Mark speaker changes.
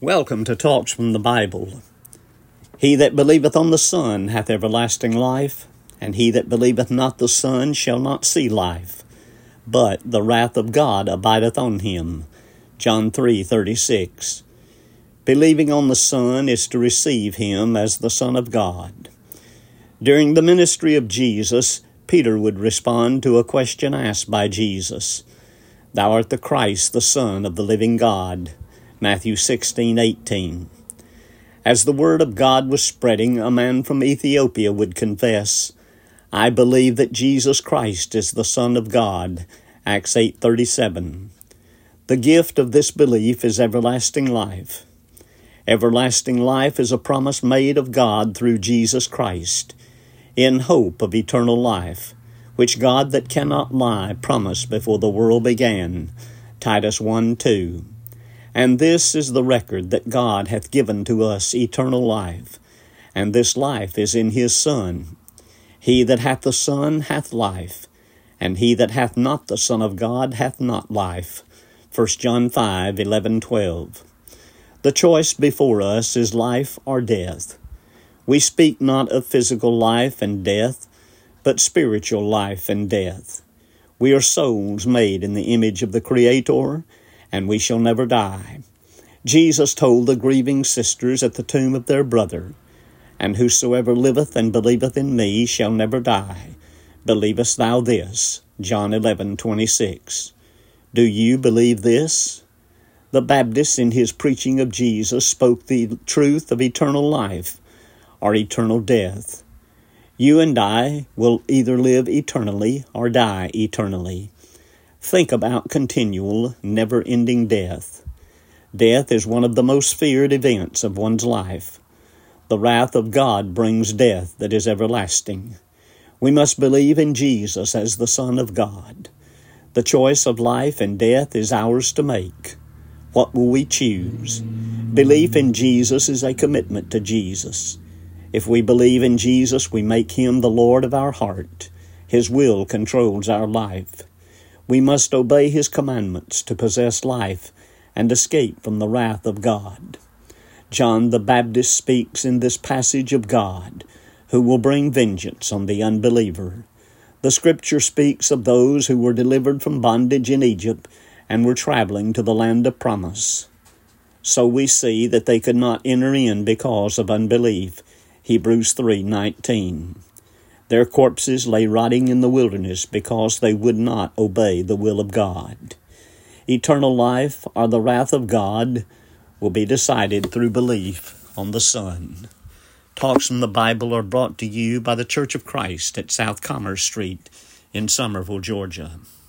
Speaker 1: Welcome to Talks from the Bible. He that believeth on the Son hath everlasting life, and he that believeth not the Son shall not see life, but the wrath of God abideth on him. John 3:36. Believing on the Son is to receive him as the Son of God. During the ministry of Jesus, Peter would respond to a question asked by Jesus. Thou art the Christ, the Son of the living God. Matthew 16:18. As the word of God was spreading, a man from Ethiopia would confess, I believe that Jesus Christ is the Son of God. Acts 8:37. The gift of this belief is everlasting life. Everlasting life is a promise made of God through Jesus Christ, in hope of eternal life, which God that cannot lie promised before the world began. Titus 1:2. And this is the record that God hath given to us eternal life, and this life is in his Son. He that hath the Son hath life, and he that hath not the Son of God hath not life. 1 John 5:11-12. The choice before us is life or death. We speak not of physical life and death, but spiritual life and death. We are souls made in the image of the Creator, and we shall never die. Jesus told the grieving sisters at the tomb of their brother, And whosoever liveth and believeth in me shall never die. Believest thou this? John 11:26. Do you believe this? The Baptist in his preaching of Jesus spoke the truth of eternal life or eternal death. You and I will either live eternally or die eternally. Think about continual, never-ending death. Death is one of the most feared events of one's life. The wrath of God brings death that is everlasting. We must believe in Jesus as the Son of God. The choice of life and death is ours to make. What will we choose? Belief in Jesus is a commitment to Jesus. If we believe in Jesus, we make him the Lord of our heart. His will controls our life. We must obey his commandments to possess life and escape from the wrath of God. John the Baptist speaks in this passage of God, who will bring vengeance on the unbeliever. The Scripture speaks of those who were delivered from bondage in Egypt and were traveling to the land of promise. So we see that they could not enter in because of unbelief. Hebrews 3:19. Their corpses lay rotting in the wilderness because they would not obey the will of God. Eternal life or the wrath of God will be decided through belief on the Son. Talks from the Bible are brought to you by the Church of Christ at South Commerce Street in Summerville, Georgia.